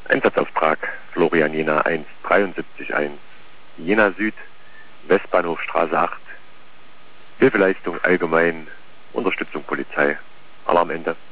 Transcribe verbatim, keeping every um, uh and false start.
Einsatzauftrag Florian Jena eins drei sieben eins, Jena Süd, Westbahnhofstraße acht. Hilfeleistung allgemein, Unterstützung Polizei. Alarmende.